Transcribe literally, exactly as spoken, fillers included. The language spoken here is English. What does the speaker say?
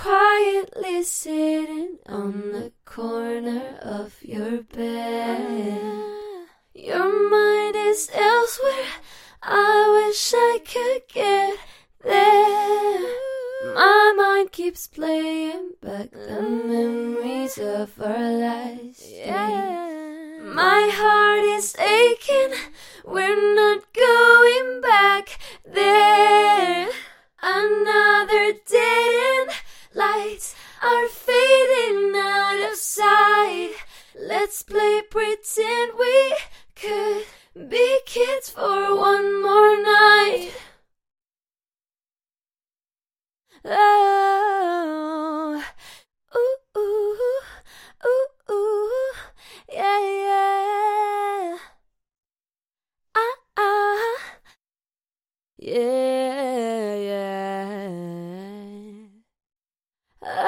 quietly sitting on the corner of your bed. Your mind is elsewhere, I wish I could get there. My mind keeps playing back the memories of our last days. My heart is aching, we're not going back there. Another dead end, lights are fading out of sight. Let's play pretend we could be kids for one more night. Oh, ooh, ooh, ooh, ooh, yeah, yeah, ah, ah, yeah, yeah.